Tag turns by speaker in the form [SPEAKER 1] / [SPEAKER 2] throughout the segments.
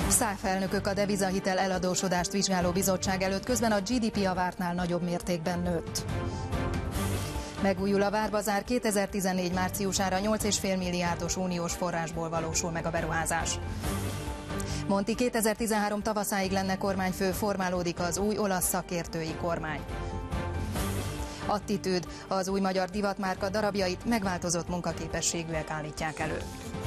[SPEAKER 1] SZÁF elnökök a devizahitel eladósodást vizsgáló bizottság előtt, közben a GDP a vártnál nagyobb mértékben nőtt. Megújul a várbazár, 2014 márciusára 8,5 milliárdos uniós forrásból valósul meg a beruházás. Monti 2013 tavaszáig lenne kormányfő, formálódik az új olasz szakértői kormány. Attitűd, az új magyar divatmárka darabjait megváltozott munkaképességűek állítják elő.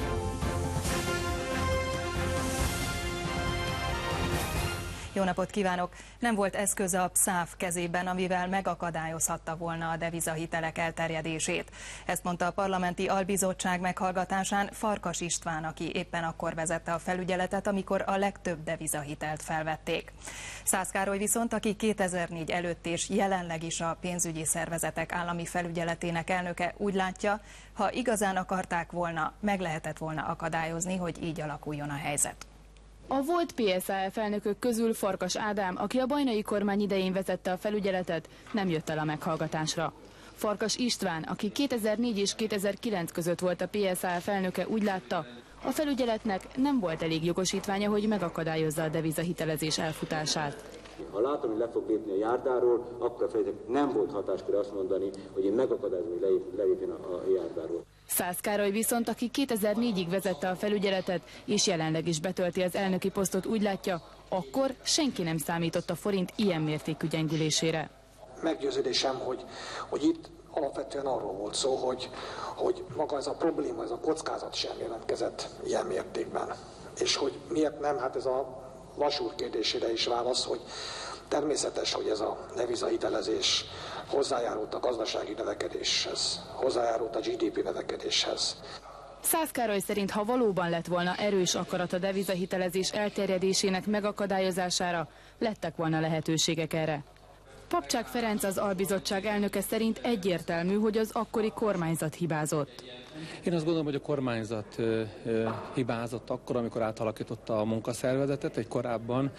[SPEAKER 1] Jó napot kívánok! Nem volt eszköz a SZÁF kezében, amivel megakadályozhatta volna a devizahitelek elterjedését. Ezt mondta a parlamenti albizottság meghallgatásán Farkas István, aki éppen akkor vezette a felügyeletet, amikor a legtöbb devizahitelt felvették. Szász Károly viszont, aki 2004 előtt és jelenleg is a pénzügyi szervezetek állami felügyeletének elnöke, úgy látja, ha igazán akarták volna, meg lehetett volna akadályozni, hogy így alakuljon a helyzet.
[SPEAKER 2] A volt PSZAF elnökök közül Farkas Ádám, aki a Bajnai kormány idején vezette a felügyeletet, nem jött el a meghallgatásra. Farkas István, aki 2004 és 2009 között volt a PSZAF elnöke, úgy látta, a felügyeletnek nem volt elég jogosítványa, hogy megakadályozza a devizahitelezés elfutását.
[SPEAKER 3] Ha látom, hogy le fog lépni a járdáról, akkor a felügyelet nem volt hatáskör azt mondani, hogy én megakadályozom, hogy lelépjen a járdáról.
[SPEAKER 2] Szász Károly viszont, aki 2004-ig vezette a felügyeletet, és jelenleg is betölti az elnöki posztot, úgy látja, akkor senki nem számított a forint ilyen mértékű gyengülésére.
[SPEAKER 4] Meggyőződésem, hogy itt alapvetően arról volt szó, hogy maga ez a probléma, ez a kockázat sem jelentkezett ilyen mértékben. És hogy miért nem, hát ez a Vasúr kérdésére is válasz, hogy természetes, hogy ez a devizahitelezés hozzájárult a gazdasági növekedéshez, hozzájárult a GDP növekedéshez.
[SPEAKER 2] Szász Károly szerint, ha valóban lett volna erős akarat a devizahitelezés elterjedésének megakadályozására, lettek volna lehetőségek erre. Papcsák Ferenc, az albizottság elnöke szerint egyértelmű, hogy az akkori kormányzat hibázott.
[SPEAKER 5] Én azt gondolom, hogy a kormányzat hibázott akkor, amikor átalakította a munkaszervezetet, egy korábban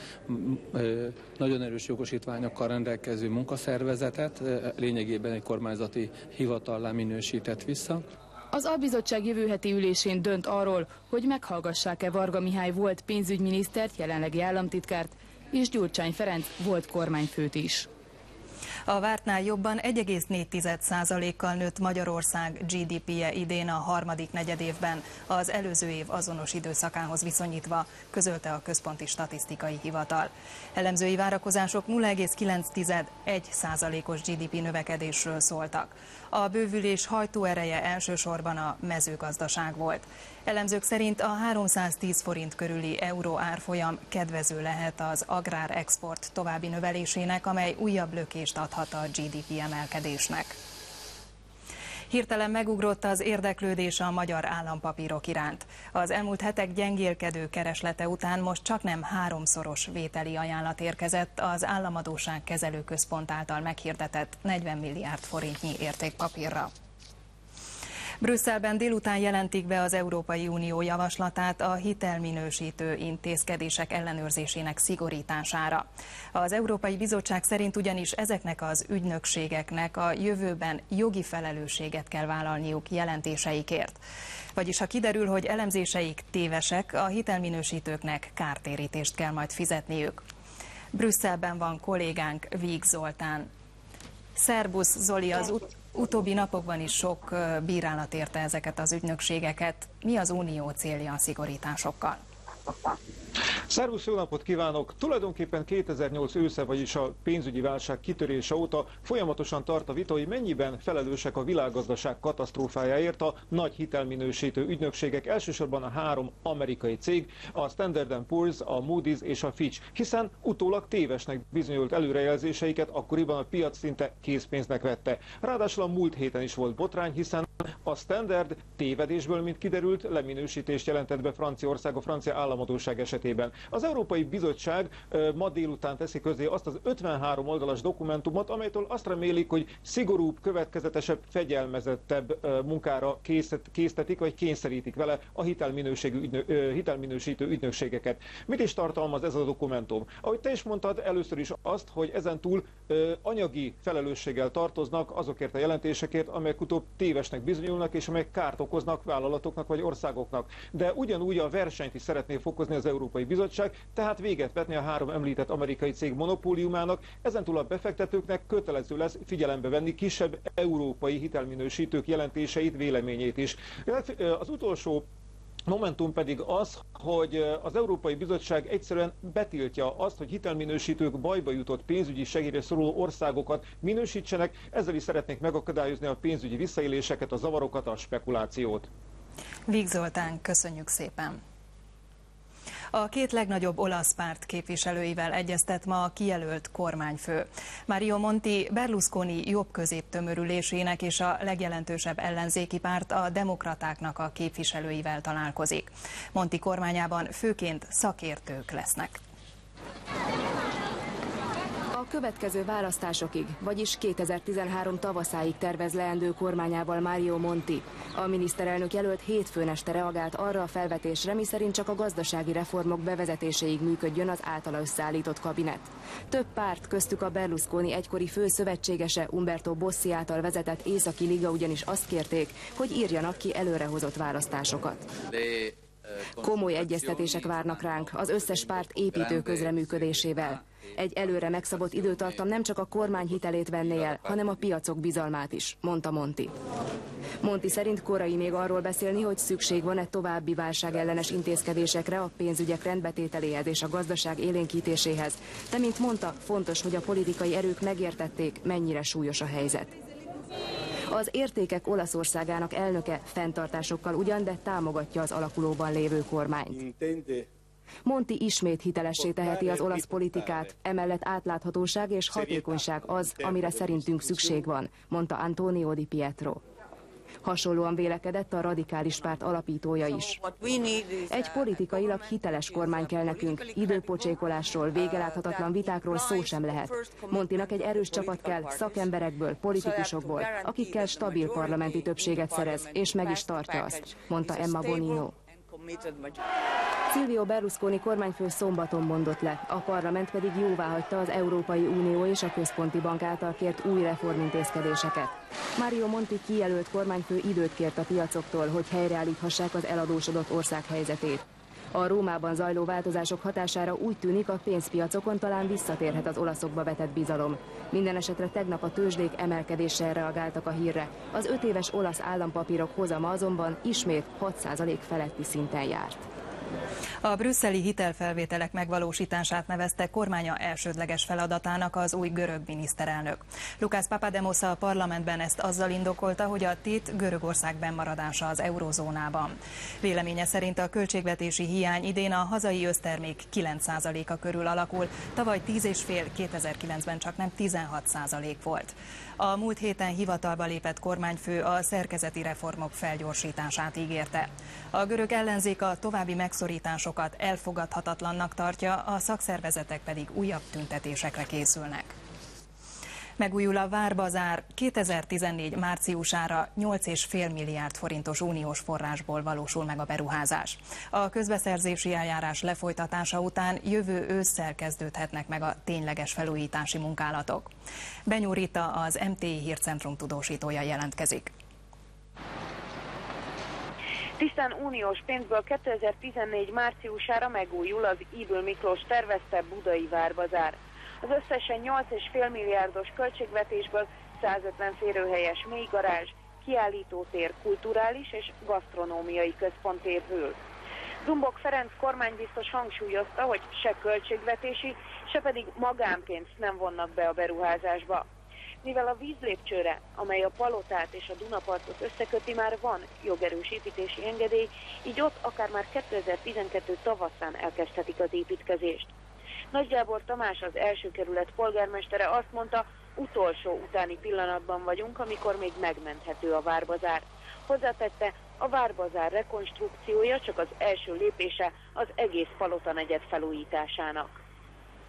[SPEAKER 5] nagyon erős jogosítványokkal rendelkező munkaszervezetet, lényegében egy kormányzati hivatallá minősített vissza.
[SPEAKER 2] Az albizottság jövő heti ülésén dönt arról, hogy meghallgassák-e Varga Mihály volt pénzügyminisztert, jelenlegi államtitkárt, és Gyurcsány Ferenc volt kormányfőt is.
[SPEAKER 1] A vártnál jobban 1,4%-kal nőtt Magyarország GDP-je idén a harmadik negyedévben, az előző év azonos időszakához viszonyítva, közölte a Központi Statisztikai Hivatal. Elemzői várakozások 0,9%-os GDP növekedésről szóltak. A bővülés hajtóereje elsősorban a mezőgazdaság volt. Elemzők szerint a 310 forint körüli euró árfolyam kedvező lehet az agrárexport további növelésének, amely újabb lökést adhat a GDP emelkedésnek. Hirtelen megugrott az érdeklődés a magyar állampapírok iránt. Az elmúlt hetek gyengélkedő kereslete után most csaknem 3-szoros vételi ajánlat érkezett az Államadósság Kezelőközpont által meghirdetett 40 milliárd forintnyi értékpapírra. Brüsszelben délután jelentik be az Európai Unió javaslatát a hitelminősítő intézkedések ellenőrzésének szigorítására. Az Európai Bizottság szerint ugyanis ezeknek az ügynökségeknek a jövőben jogi felelősséget kell vállalniuk jelentéseikért. Vagyis ha kiderül, hogy elemzéseik tévesek, a hitelminősítőknek kártérítést kell majd fizetniük. Brüsszelben van kollégánk, Víg Zoltán. Szerbusz Zoli, az utóbbi napokban is sok bírálat érte ezeket az ügynökségeket. Mi az unió célja a szigorításokkal?
[SPEAKER 6] Szervusz, jó napot kívánok! Tulajdonképpen 2008 ősze, vagyis a pénzügyi válság kitörése óta folyamatosan tart a vita, hogy mennyiben felelősek a világgazdaság katasztrófájáért a nagy hitelminősítő ügynökségek, elsősorban a 3 amerikai cég, a Standard & Poor's, a Moody's és a Fitch, hiszen utólag tévesnek bizonyult előrejelzéseiket akkoriban a piac szinte készpénznek vette. Ráadásul a múlt héten is volt botrány, hiszen a Standard tévedésből, mint kiderült, leminősítést jelentett be Franciaország a francia államadósság esetében. Az Európai Bizottság ma délután teszi közé azt az 53 oldalas dokumentumot, amelytől azt remélik, hogy szigorúbb, következetesebb, fegyelmezettebb munkára késztetik, vagy kényszerítik vele a hitelminősítő ügynökségeket. Mit is tartalmaz ez a dokumentum? Ahogy te is mondtad, először is azt, hogy ezentúl anyagi felelősséggel tartoznak azokért a jelentésekért, amelyek utóbb tévesnek bizonyulnak, és amelyek kárt okoznak vállalatoknak vagy országoknak. De ugyanúgy a versenyt is szeretné fokozni az Európai Bizottság, tehát véget vetni a 3 említett amerikai cég monopóliumának, ezentúl a befektetőknek kötelező lesz figyelembe venni kisebb európai hitelminősítők jelentéseit, véleményét is. Az utolsó momentum pedig az, hogy az Európai Bizottság egyszerűen betiltja azt, hogy hitelminősítők bajba jutott pénzügyi segélyre szoruló országokat minősítsenek, ezzel is szeretnék megakadályozni a pénzügyi visszaéléseket, a zavarokat, a spekulációt.
[SPEAKER 1] Víg Zoltán, köszönjük szépen! A 2 legnagyobb olasz párt képviselőivel egyeztet ma a kijelölt kormányfő. Mario Monti Berlusconi jobb-közép tömörülésének és a legjelentősebb ellenzéki párt, a demokratáknak a képviselőivel találkozik. Monti kormányában főként szakértők lesznek.
[SPEAKER 7] A következő választásokig, vagyis 2013 tavaszáig tervez leendő kormányával Mario Monti. A miniszterelnök jelölt hétfőn este reagált arra a felvetésre, miszerint csak a gazdasági reformok bevezetéséig működjön az általa összeállított kabinet. Több párt, köztük a Berlusconi egykori fő szövetségese Umberto Bossi által vezetett Északi Liga ugyanis azt kérték, hogy írjanak ki előrehozott választásokat. Komoly egyeztetések várnak ránk az összes párt építő közreműködésével. Egy előre megszabott időtartam nem csak a kormány hitelét venné el, hanem a piacok bizalmát is, mondta Monti. Monti szerint korai még arról beszélni, hogy szükség van-e további válságellenes intézkedésekre a pénzügyek rendbetételéhez és a gazdaság élénkítéséhez, de mint mondta, fontos, hogy a politikai erők megértették, mennyire súlyos a helyzet. Az Értékek Olaszországának elnöke fenntartásokkal ugyan, de támogatja az alakulóban lévő kormányt. Monti ismét hitelessé teheti az olasz politikát, emellett átláthatóság és hatékonyság az, amire szerintünk szükség van, mondta Antonio Di Pietro. Hasonlóan vélekedett a radikális párt alapítója is. Egy politikailag hiteles kormány kell nekünk, időpocsékolásról, végeláthatatlan vitákról szó sem lehet. Montinak egy erős csapat kell, szakemberekből, politikusokból, akikkel stabil parlamenti többséget szerez, és meg is tartja azt, mondta Emma Bonino. Silvio Berlusconi kormányfő szombaton mondott le, a parlament pedig jóváhagyta az Európai Unió és a Központi Bank által kért új reformintézkedéseket. Mario Monti kijelölt kormányfő időt kért a piacoktól, hogy helyreállíthassák az eladósodott ország helyzetét. A Rómában zajló változások hatására úgy tűnik, a pénzpiacokon talán visszatérhet az olaszokba vetett bizalom. Minden esetre tegnap a tőzsdék emelkedéssel reagáltak a hírre. Az 5 éves olasz állampapírok hozama azonban ismét 6% feletti szinten járt.
[SPEAKER 1] A brüsszeli hitelfelvételek megvalósítását nevezte kormánya elsődleges feladatának az új görög miniszterelnök. Lukász Papademos a parlamentben ezt azzal indokolta, hogy a tét Görögország bennmaradása az eurozónában. Véleménye szerint a költségvetési hiány idén a hazai össztermék 9%-a körül alakul, tavaly 10,5, 2009-ben csak nem 16% volt. A múlt héten hivatalba lépett kormányfő a szerkezeti reformok felgyorsítását ígérte. A görög ellenzék a további megszorításokat elfogadhatatlannak tartja, a szakszervezetek pedig újabb tüntetésekre készülnek. Megújul a Várbazár, 2014 márciusára 8,5 milliárd forintos uniós forrásból valósul meg a beruházás. A közbeszerzési eljárás lefolytatása után jövő ősszel kezdődhetnek meg a tényleges felújítási munkálatok. Benyó Rita, az MTI Hírcentrum tudósítója jelentkezik.
[SPEAKER 8] Tisztán uniós pénzből 2014 márciusára megújul az Ybl Miklós tervezte budai Várbazár. Az összesen 8,5 milliárdos költségvetésből 150 férőhelyes mélygarázs, kiállítótér, kulturális és gasztronómiai központ épül. Dumbok Ferenc kormánybiztos hangsúlyozta, hogy se költségvetési, se pedig magánpénzt nem vonnak be a beruházásba. Mivel a vízlépcsőre, amely a Palotát és a Dunapartot összeköti, már van jogerős építési engedély, így ott akár már 2012 tavaszán elkezdhetik az építkezést. Nagy Gábor Tamás, az első kerület polgármestere azt mondta, utolsó utáni pillanatban vagyunk, amikor még megmenthető a Várbazár. Hozzátette, a Várbazár rekonstrukciója csak az első lépése az egész Palota negyed felújításának.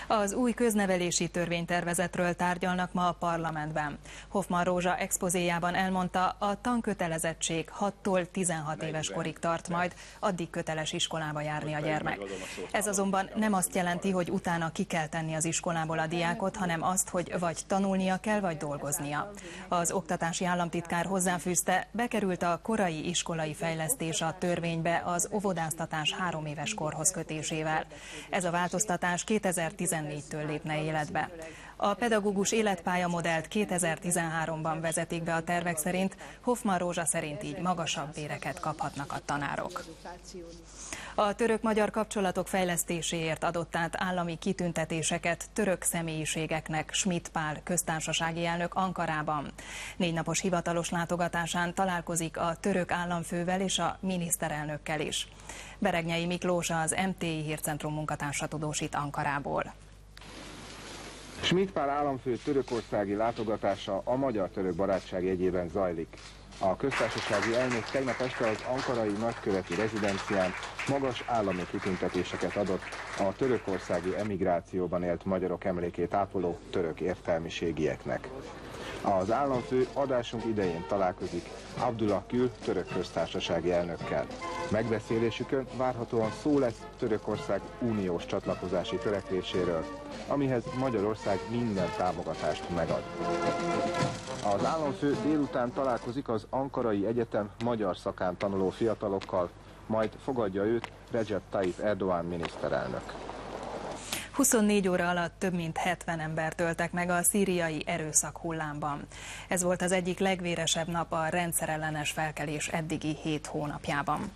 [SPEAKER 1] Az új köznevelési törvénytervezetről tárgyalnak ma a parlamentben. Hoffmann Rózsa expozéjában elmondta, a tankötelezettség 6-tól 16 éves korig tart majd, addig köteles iskolába járni a gyermek. Ez azonban nem azt jelenti, hogy utána ki kell tenni az iskolából a diákot, hanem azt, hogy vagy tanulnia kell, vagy dolgoznia. Az oktatási államtitkár hozzáfűzte, bekerült a korai iskolai fejlesztés a törvénybe az óvodáztatás 3 éves korhoz kötésével. Ez a változtatás 2014-től lépne életbe. A pedagógus életpályamodellt 2013-ban vezetik be a tervek szerint, Hoffmann Rózsa szerint így magasabb béreket kaphatnak a tanárok. A török-magyar kapcsolatok fejlesztéséért adott át állami kitüntetéseket török személyiségeknek Schmidt Pál köztársasági elnök Ankarában. 4 napos hivatalos látogatásán találkozik a török államfővel és a miniszterelnökkel is. Beregnyei Miklós, az MTI Hírcentrum munkatársa tudósít Ankarából.
[SPEAKER 9] Schmidt Pál államfő törökországi látogatása a magyar-török barátság jegyében zajlik. A köztársasági elnök tegnap este az ankarai nagyköveti rezidencián magas állami kitüntetéseket adott a törökországi emigrációban élt magyarok emlékét ápoló török értelmiségieknek. Az államfő adásunk idején találkozik Abdullah Gül török köztársasági elnökkel. Megbeszélésükön várhatóan szó lesz Törökország uniós csatlakozási törekvéséről, amihez Magyarország minden támogatást megad. Az államfő délután találkozik az Ankarai Egyetem magyar szakán tanuló fiatalokkal, majd fogadja őt Recep Tayyip Erdoğan miniszterelnök.
[SPEAKER 1] 24 óra alatt több mint 70 embert öltek meg a szíriai erőszak hullámban. Ez volt az egyik legvéresebb nap a rendszerellenes felkelés eddigi 7 hónapjában.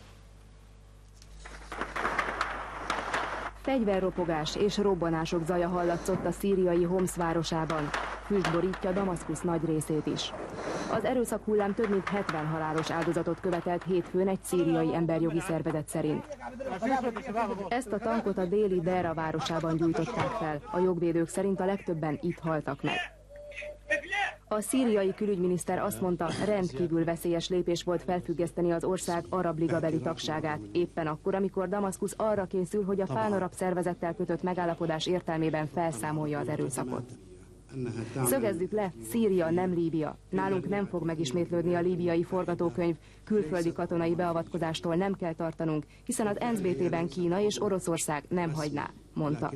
[SPEAKER 7] Fegyverropogás és robbanások zaja hallatszott a szíriai Homs városában. Füst borítja Damaszkusz nagy részét is. Az erőszak hullám több mint 70 halálos áldozatot követelt hétfőn egy szíriai emberjogi szervezet szerint. Ezt a tankot a déli Dera városában gyújtották fel. A jogvédők szerint a legtöbben itt haltak meg. A szíriai külügyminiszter azt mondta, rendkívül veszélyes lépés volt felfüggeszteni az ország arab ligabeli tagságát, éppen akkor, amikor Damaszkusz arra készül, hogy a pánarab szervezettel kötött megállapodás értelmében felszámolja az erőszakot. Szögezzük le, Szíria nem Líbia. Nálunk nem fog megismétlődni a líbiai forgatókönyv, külföldi katonai beavatkozástól nem kell tartanunk, hiszen az NSBT-ben Kína és Oroszország nem hagyná, mondta.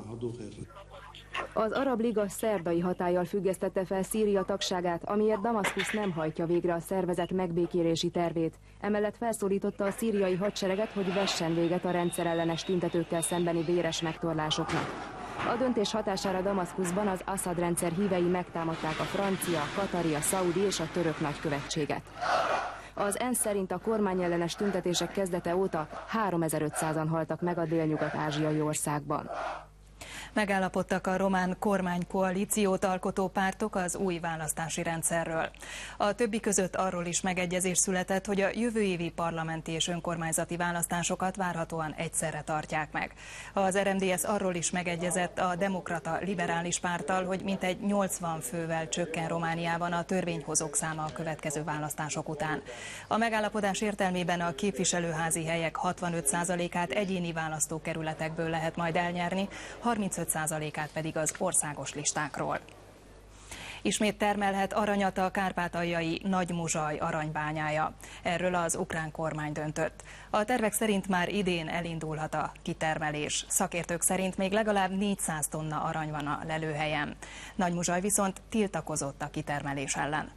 [SPEAKER 7] Az Arab Liga szerdai hatállyal függesztette fel Szíria tagságát, amiért Damaszkusz nem hajtja végre a szervezet megbékélési tervét. Emellett felszólította a szíriai hadsereget, hogy vessen véget a rendszerellenes tüntetőkkel szembeni véres megtorlásoknak. A döntés hatására Damaszkuszban az Assad rendszer hívei megtámadták a francia, katari, a szaudi és a török nagykövetséget. Az ENSZ szerint a kormányellenes tüntetések kezdete óta 3500-an haltak meg a délnyugat-ázsiai országban.
[SPEAKER 1] Megállapodtak a román kormánykoalíciót alkotó pártok az új választási rendszerről. A többi között arról is megegyezés született, hogy a jövő évi parlamenti és önkormányzati választásokat várhatóan egyszerre tartják meg. Az RMDSZ arról is megegyezett a Demokrata Liberális Párttal, hogy mintegy 80 fővel csökken Romániában a törvényhozók száma a következő választások után. A megállapodás értelmében a képviselőházi helyek 65%-át egyéni választókerületekből lehet majd elnyerni, 35%-át pedig az országos listákról. Ismét termelhet aranyat a kárpátaljai Nagymuzsaj aranybányája. Erről az ukrán kormány döntött. A tervek szerint már idén elindulhat a kitermelés. Szakértők szerint még legalább 400 tonna arany van a lelőhelyen. Nagymuzsaj viszont tiltakozott a kitermelés ellen.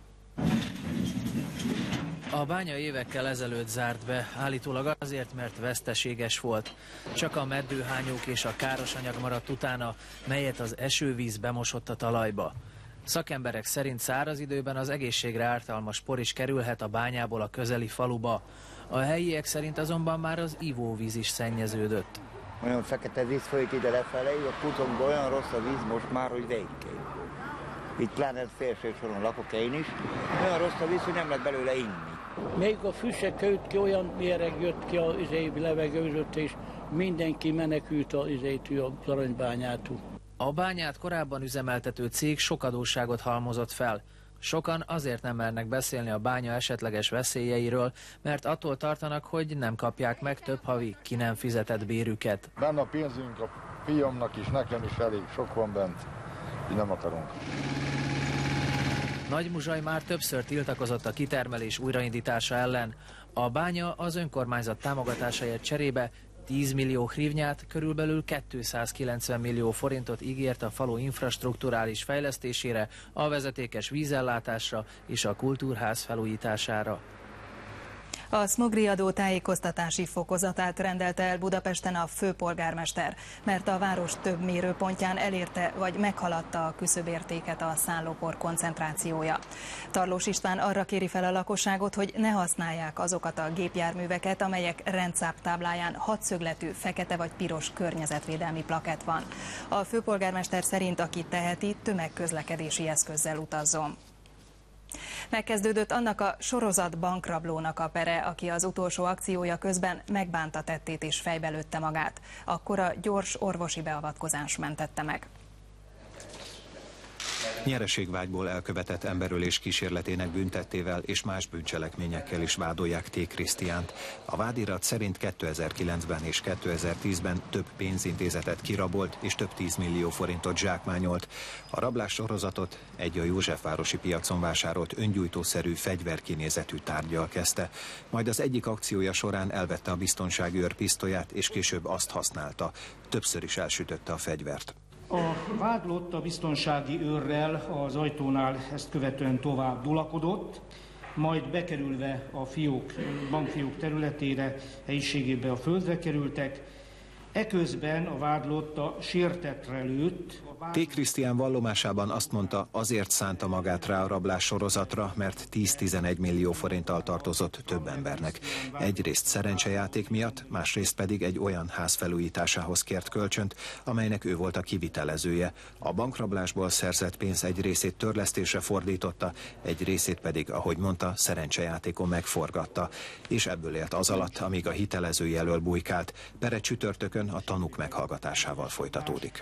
[SPEAKER 10] A bánya évekkel ezelőtt zárt be, állítólag azért, mert veszteséges volt. Csak a meddőhányók és a káros anyag maradt utána, melyet az esővíz bemosott a talajba. Szakemberek szerint száraz időben az egészségre ártalmas por is kerülhet a bányából a közeli faluba. A helyiek szerint azonban már az ivóvíz is szennyeződött.
[SPEAKER 11] Olyan fekete víz folyik ide lefelé, a kutunkban olyan rossz a víz most már, hogy végképp. Itt pláne felső soron lakok én is. Olyan rossz a víz, hogy nem lehet belőle inni.
[SPEAKER 12] Még a füsek jött ki, olyan méreg jött ki az levegőzött, és mindenki menekült az aranybányától.
[SPEAKER 10] A bányát korábban üzemeltető cég sok adósságot halmozott fel. Sokan azért nem mernek beszélni a bánya esetleges veszélyeiről, mert attól tartanak, hogy nem kapják meg több havi ki nem fizetett bérüket.
[SPEAKER 13] Benne a pénzünk a fiamnak is, nekem is elég sok van bent, így nem akarunk.
[SPEAKER 10] Nagymuzsaj már többször tiltakozott a kitermelés újraindítása ellen. A bánya az önkormányzat támogatásáért cserébe 10 millió hrivnyát, körülbelül 290 millió forintot ígért a falu infrastrukturális fejlesztésére, a vezetékes vízellátásra és a kultúrház felújítására.
[SPEAKER 1] A szmogriadó tájékoztatási fokozatát rendelte el Budapesten a főpolgármester, mert a város több mérőpontján elérte vagy meghaladta a küszöbértéket a szállópor koncentrációja. Tarlós István arra kéri fel a lakosságot, hogy ne használják azokat a gépjárműveket, amelyek rendszámtábláján hatszögletű fekete vagy piros környezetvédelmi plakett van. A főpolgármester szerint, aki teheti, tömegközlekedési eszközzel utazzon. Megkezdődött annak a sorozat bankrablónak a pere, aki az utolsó akciója közben megbánta tettét és fejbe lőtte magát. Akkor a gyors orvosi beavatkozás mentette meg.
[SPEAKER 14] Nyereségvágyból elkövetett emberölés kísérletének büntettével és más bűncselekményekkel is vádolják T. Krisztiánt. A vádirat szerint 2009-ben és 2010-ben több pénzintézetet kirabolt és több 10 millió forintot zsákmányolt. A rablás sorozatot egy a Józsefvárosi piacon vásárolt öngyújtószerű fegyverkinézetű tárggyal kezdte. Majd az egyik akciója során elvette a biztonsági őr pisztolyát és később azt használta. Többször is elsütötte a fegyvert.
[SPEAKER 15] A vádlott a biztonsági őrrel az ajtónál ezt követően tovább dulakodott, majd bekerülve a bankfiók területére, helyiségébe a földre kerültek. Eközben a vádlott a sértettre lőtt.
[SPEAKER 14] T. Krisztián vallomásában azt mondta, azért szánta magát rá a rablás sorozatra, mert 10-11 millió forinttal tartozott több embernek. Egyrészt szerencsejáték miatt, másrészt pedig egy olyan ház felújításához kért kölcsönt, amelynek ő volt a kivitelezője. A bankrablásból szerzett pénz egy részét törlesztésre fordította, egy részét pedig, ahogy mondta, szerencsejátékon megforgatta. És ebből élt az alatt, amíg a hitelező elől bujkált. Pere csütörtökön a tanúk meghallgatásával folytatódik.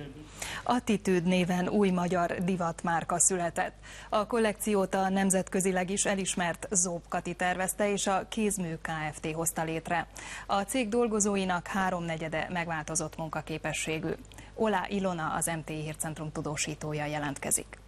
[SPEAKER 1] Attitűd néven új magyar divatmárka született. A kollekciót a nemzetközileg is elismert Zób Kati tervezte és a Kézmű Kft. Hozta létre. A cég dolgozóinak 3/4 megváltozott munkaképességű. Olá Ilona, az MTI Hírcentrum tudósítója jelentkezik.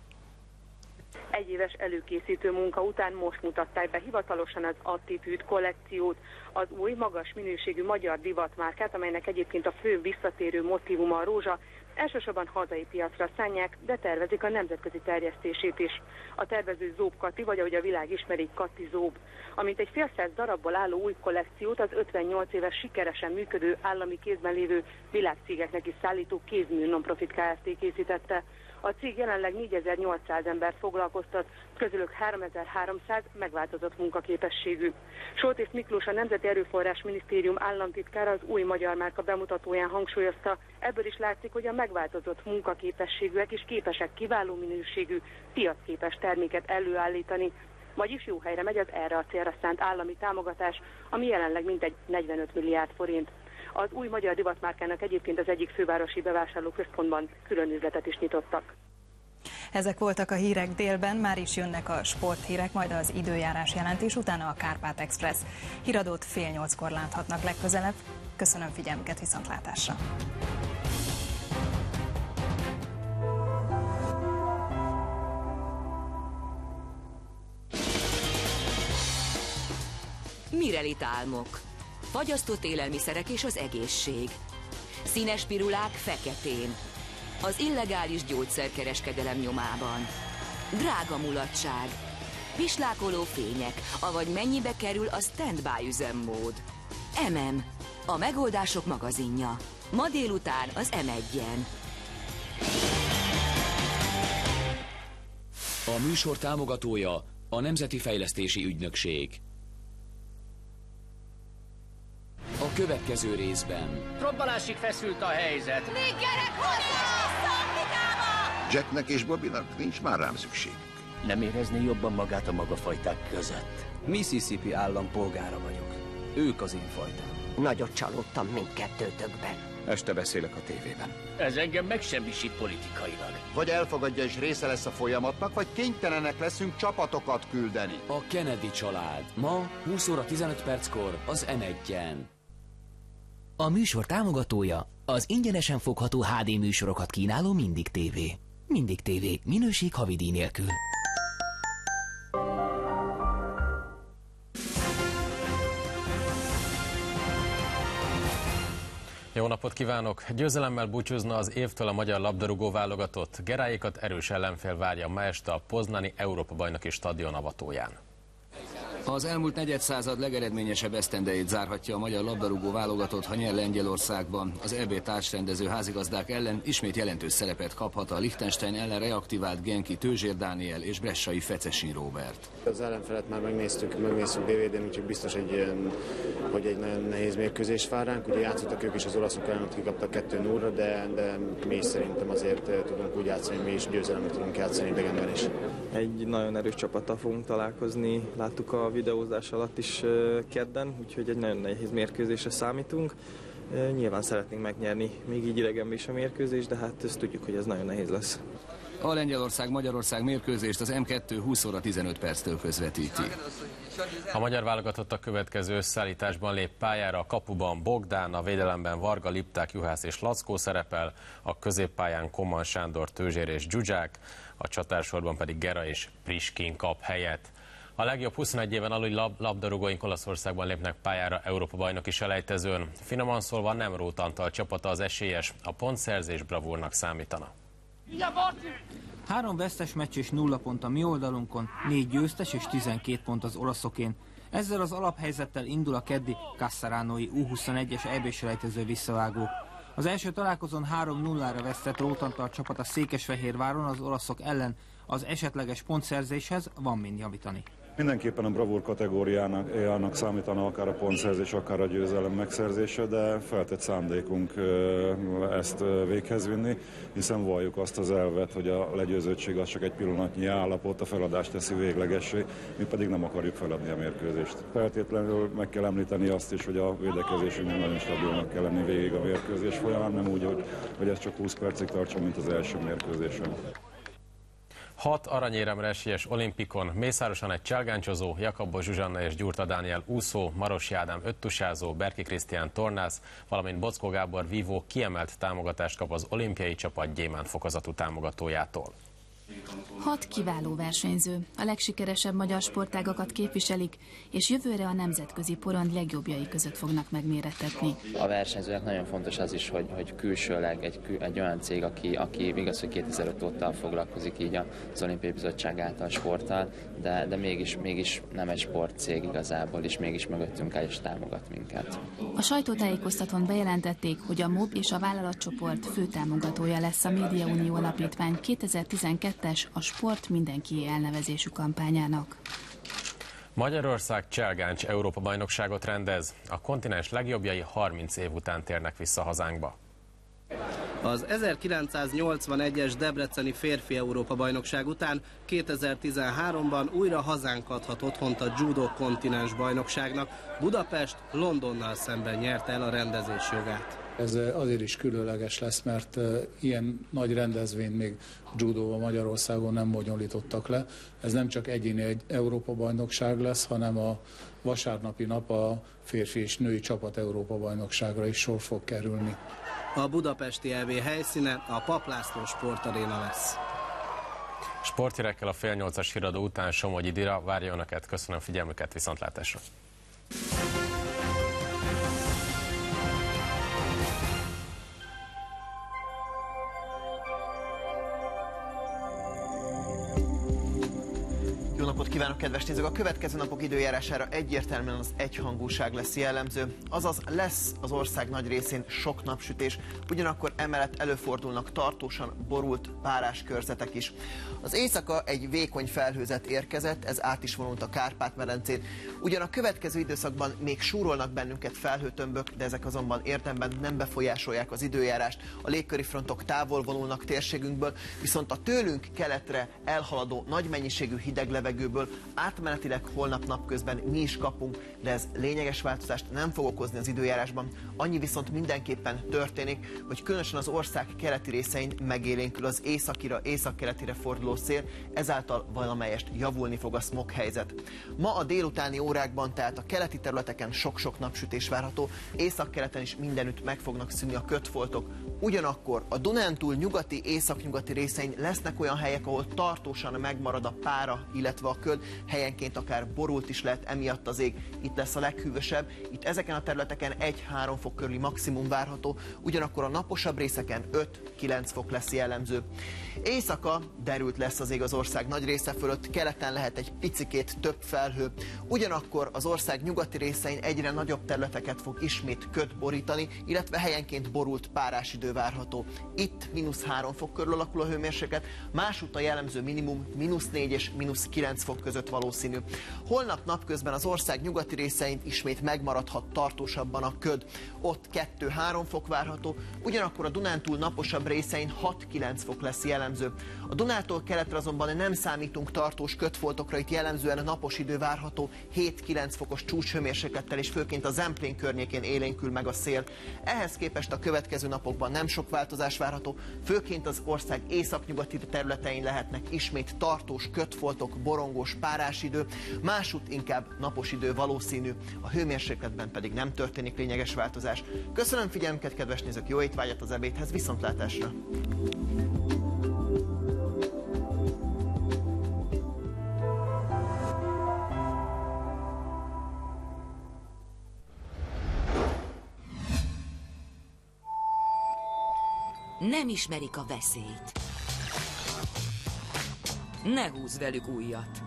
[SPEAKER 16] Egyéves előkészítő munka után most mutatták be hivatalosan az Attitűd kollekciót, az új, magas minőségű magyar divatmárkát, amelynek egyébként a fő visszatérő motívuma a rózsa. Elsősorban hazai piacra szánják, de tervezik a nemzetközi terjesztését is. A tervező Zób Kati, vagy ahogy a világ ismeri, Kati Zób. Amint egy fél száz darabból álló új kollekciót az 58 éves sikeresen működő állami kézben lévő világcégeknek is szállító Kézmű Nonprofit Kft. Készítette. A cég jelenleg 4800 embert foglalkoztat, közülük 3300 megváltozott munkaképességű. Soltész Miklós, a Nemzeti Erőforrás Minisztérium államtitkára az új magyar márka bemutatóján hangsúlyozta, ebből is látszik, hogy a megváltozott munkaképességűek is képesek kiváló minőségű, piacképes terméket előállítani. Vagyis jó helyre megy az erre a célra szánt állami támogatás, ami jelenleg mintegy 45 milliárd forint. Az új magyar divatmárkának egyébként az egyik fővárosi bevásárlóközpontban külön üzletet is nyitottak.
[SPEAKER 1] Ezek voltak a hírek délben, már is jönnek a sporthírek, majd az időjárás jelentés, utána a Kárpát Express. Híradót 7:30-kor láthatnak legközelebb. Köszönöm figyelmüket, viszontlátásra!
[SPEAKER 17] Mirelit álmok. Fagyasztott élelmiszerek és az egészség. Színes pirulák feketén. Az illegális gyógyszerkereskedelem nyomában. Drága mulatság. Pislákoló fények, avagy mennyibe kerül a stand-by üzemmód. A megoldások magazinja. Ma délután az M1-en.
[SPEAKER 18] A műsor támogatója a Nemzeti Fejlesztési Ügynökség. A következő részben.
[SPEAKER 19] Robbanásig feszült a helyzet.
[SPEAKER 20] Még gyerek hozzá!
[SPEAKER 21] Jacknek és Bobbynak nincs már rám szükség.
[SPEAKER 19] Nem érezné jobban magát a maga fajták között?
[SPEAKER 22] Mississippi állampolgára vagyok. Ők az én fajtám.
[SPEAKER 23] Nagyot csalódtam mindkettőtökben.
[SPEAKER 22] Este beszélek a tévében.
[SPEAKER 19] Ez engem megsemmisít politikailag.
[SPEAKER 21] Vagy elfogadja és része lesz a folyamatnak, vagy kénytelenek leszünk csapatokat küldeni.
[SPEAKER 18] A Kennedy család. Ma 20 óra 15 perckor az M1-en.
[SPEAKER 3] A műsor támogatója az ingyenesen fogható HD műsorokat kínáló Mindig TV. Mindig TV. Minőség havidíj nélkül.
[SPEAKER 4] Jó napot kívánok! Győzelemmel búcsúzna az évtől a magyar labdarúgó válogatott. Geráikat erős ellenfél várja ma este a poznani Európa-bajnoki stadion avatóján.
[SPEAKER 22] Az elmúlt negyedszázad legeredményesebb esztendejét zárhatja a magyar labdarúgó válogatott, ha nyer Lengyelországban. Az EB társrendező házigazdák ellen ismét jelentős szerepet kaphat a Liechtenstein ellen reaktivált genki Tőzsér Dániel és bressai Fecesin Róbert.
[SPEAKER 20] Az ellenfelet már megnéztük DVD-n, úgyhogy biztos, hogy egy nagyon nehéz mérkőzés vár ránk. Ugye játszottak ők is az olaszok ellen, ott kikaptak 2-0-ra, de mi is szerintem azért tudunk úgy játszani, hogy mi is győzelemre tudunk játszani idegenben is.
[SPEAKER 24] Egy nagyon erős csapattal fogunk találkozni, láttuk a videózás alatt is kedden, úgyhogy egy nagyon nehéz mérkőzésre számítunk. Nyilván szeretnénk megnyerni még így idegenben is a mérkőzés, de hát ezt tudjuk, hogy ez nagyon nehéz lesz.
[SPEAKER 22] A Lengyelország-Magyarország mérkőzést az M2 20 óra 15 perctől közvetíti.
[SPEAKER 4] A magyar válogatott a következő összeállításban lép pályára. A kapuban Bogdán, a védelemben Varga, Lipták, Juhász és Lackó szerepel, a középpályán Koman Sándor, Tőzsér és Dzsuzsák, a csatársorban pedig Gera és Priskin kap helyet. A legjobb 21 éven aluli labdarúgóink Olaszországban lépnek pályára Európa-bajnoki selejtezőn. Finoman szólva nem Róth Antal csapata az esélyes, a pontszerzés bravúrnak számítana.
[SPEAKER 25] 3 vesztes meccs és 0 pont a mi oldalunkon, 4 győztes és 12 pont az olaszokén. Ezzel az alaphelyzettel indul a keddi Cassaranoi U21-es EB-selejtező visszavágó. Az első találkozón 3-0-ra vesztett Róth Antal csapat a Székesfehérváron az olaszok ellen. Az esetleges pontszerzéshez van mind javítani.
[SPEAKER 26] Mindenképpen a bravúr kategóriának számítana akár a pontszerzés, akár a győzelem megszerzése, de feltett szándékunk ezt véghez vinni, hiszen valljuk azt az elvet, hogy a legyőzöttség az csak egy pillanatnyi állapot, a feladást teszi véglegessé, mi pedig nem akarjuk feladni a mérkőzést. Feltétlenül meg kell említeni azt is, hogy a védekezésünknek nagyon stabilnak kell lenni végig a mérkőzés folyamán, nem úgy, hogy ez csak 20 percig tartson, mint az első mérkőzésen.
[SPEAKER 4] 6 aranyéremre esélyes olimpikon mészárosan egy cselgáncsozó, Jakabos Zsuzsanna és Gyurta Dániel úszó, Marosi Ádám öttusázó, Berki Krisztián tornász, valamint Bockó Gábor vívó kiemelt támogatást kap az olimpiai csapat gyémánt fokozatú támogatójától.
[SPEAKER 2] 6 kiváló versenyző, a legsikeresebb magyar sportágakat képviselik, és jövőre a nemzetközi porond legjobbjai között fognak megmérettetni.
[SPEAKER 27] A versenyzőnek nagyon fontos az is, hogy külsőleg egy olyan cég, aki igaz, hogy 2005 óta foglalkozik így az Olimpiai Bizottság által sporttal, de mégis nem egy sportcég igazából, és mégis mögöttünk áll és támogat minket.
[SPEAKER 2] A sajtótájékoztatón bejelentették, hogy a MOB és a vállalatcsoport főtámogatója lesz a Médiaunió Alapítvány 2012-es a Sport Mindenkié elnevezésű kampányának.
[SPEAKER 4] Magyarország cselgáncs Európa-bajnokságot rendez. A kontinens legjobbjai 30 év után térnek vissza hazánkba.
[SPEAKER 28] Az 1981-es debreceni férfi Európa-bajnokság után 2013-ban újra hazánk adhat otthont a judo kontinens bajnokságnak. Budapest Londonnal szemben nyerte el a rendezés jogát.
[SPEAKER 29] Ez azért is különleges lesz, mert ilyen nagy rendezvényt még judóban Magyarországon nem bonyolítottak le. Ez nem csak egyéni Európa-bajnokság lesz, hanem a vasárnapi nap a férfi és női csapat Európa-bajnokságra is sor fog kerülni.
[SPEAKER 28] A budapesti EB helyszíne a Papp László Sportaréna lesz.
[SPEAKER 4] Sporthírekkel a fél 8-as híradó után Somogyi Dira várja önöket. Köszönöm figyelmüket, viszontlátásra!
[SPEAKER 30] Jó napot kívánok, kedves nézők! A következő napok időjárására egyértelműen az egyhangúság lesz jellemző, azaz lesz az ország nagy részén sok napsütés, ugyanakkor emellett előfordulnak tartósan borult párás körzetek is. Az éjszaka egy vékony felhőzet érkezett, ez át is vonult a Kárpát-medencén. Ugyan a következő időszakban még súrolnak bennünket felhőtömbök, de ezek azonban érdemben nem befolyásolják az időjárást. A légköri frontok távol vonulnak térségünkből, viszont a tőlünk keletre elhaladó nagy mennyiségű hideg levegő időből átmenetileg holnap napközben mi is kapunk, de ez lényeges változást nem fog okozni az időjárásban. Annyi viszont mindenképpen történik, hogy különösen az ország keleti részein megélénkül az északira, északkeletire forduló szél, ezáltal valamelyest javulni fog a smog helyzet. Ma a délutáni órákban tehát a keleti területeken sok-sok napsütés várható, északkeleten is mindenütt meg fognak szűnni a kötfoltok. Ugyanakkor a Dunántúl nyugati, északnyugati részein lesznek olyan helyek, ahol tartósan megmarad a pára, illetve a köd, helyenként akár borult is lehet emiatt az ég. Itt lesz a leghűvösebb, itt ezeken a területeken 1-3 fok körüli maximum várható, ugyanakkor a naposabb részeken 5-9 fok lesz jellemző. Éjszaka derült lesz az ég az ország nagy része fölött, keleten lehet egy picikét több felhő, ugyanakkor az ország nyugati részein egyre nagyobb területeket fog ismét köd borítani, illetve helyenként borult párás idő várható. Itt -3 fok körül alakul a hőmérséklet, másútt a jellemző minimum -4 és -9 fok között valószínű. Holnap napközben az ország nyugati részein ismét megmaradhat tartósabban a köd. Ott 2-3 fok várható, ugyanakkor a Dunántúl naposabb részein 6-9 fok lesz jellemző. A Dunától keletre azonban nem számítunk tartós kötfoltokra, itt jellemzően napos idő várható, 7-9 fokos csúcshőmérséklettel és főként a Zemplén környékén élénkül meg a szél. Ehhez képest a következő napokban nem sok változás várható, főként az ország északnyugati területein lehetnek ismét tartós kötfoltok, borongós párás idő, másútt inkább napos idő valószínű, a hőmérsékletben pedig nem történik lényeges változás. Köszönöm figyelmüket, kedves nézők, jó étvágyat az ebédhez, viszontlátásra!
[SPEAKER 17] Nem ismerik a veszélyt. Ne húzz velük újat.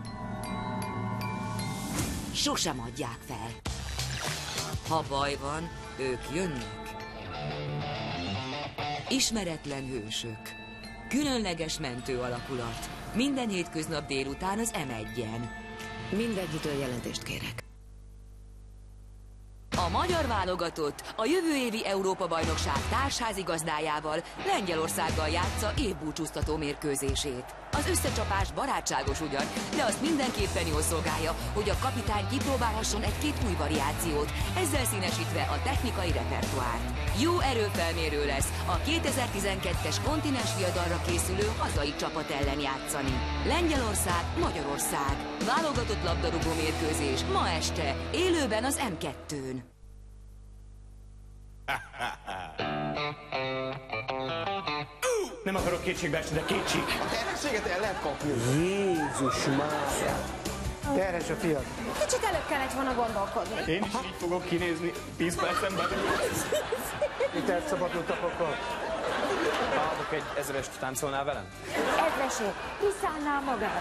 [SPEAKER 17] Sosem adják fel. Ha baj van, ők jönnek. Ismeretlen hősök. Különleges mentő alakulat. Minden hétköznap délután az M1-en.
[SPEAKER 5] Mindenkitől jelentést kérek.
[SPEAKER 17] A magyar válogatott a jövő évi Európa-bajnokság társházigazdájával, Lengyelországgal játsza évbúcsúztató mérkőzését. Az összecsapás barátságos ugyan, de azt mindenképpen jól szolgálja, hogy a kapitány kipróbálhasson egy-két új variációt, ezzel színesítve a technikai repertoárt. Jó erőfelmérő lesz a 2012-es kontinens viadalra készülő hazai csapat ellen játszani. Lengyelország, Magyarország. Válogatott labdarúgó mérkőzés ma este, élőben az M2-n.
[SPEAKER 6] Nem akarok kétségbe esni, de kétség.
[SPEAKER 21] A terhességet el lehet kapni.
[SPEAKER 6] Jézus Mária. Terhes a fiad.
[SPEAKER 5] Kicsit előbb kellett volna gondolkodni.
[SPEAKER 6] Én is így fogok kinézni 10 percen belül. Mit elszabadultak akkor? Adok egy 1000-est, táncolnál velem?
[SPEAKER 5] Ezresé, kiszállnál magad.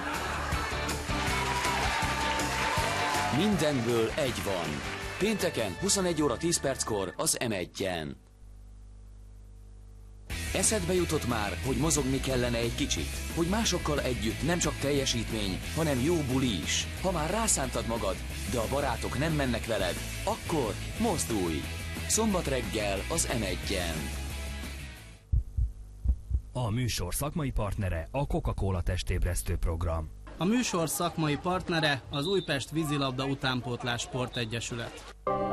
[SPEAKER 18] Mindenből egy van. Pénteken 21 óra 10 perckor az M1-en. Eszedbe jutott már, hogy mozogni kellene egy kicsit? Hogy másokkal együtt nem csak teljesítmény, hanem jó buli is? Ha már rászántad magad, de a barátok nem mennek veled, akkor mozdulj! Szombat reggel az M1-en.
[SPEAKER 7] A műsor szakmai partnere a Coca-Cola testébresztő program.
[SPEAKER 28] A műsor szakmai partnere az Újpest Vízilabda Utánpótlás Sportegyesület.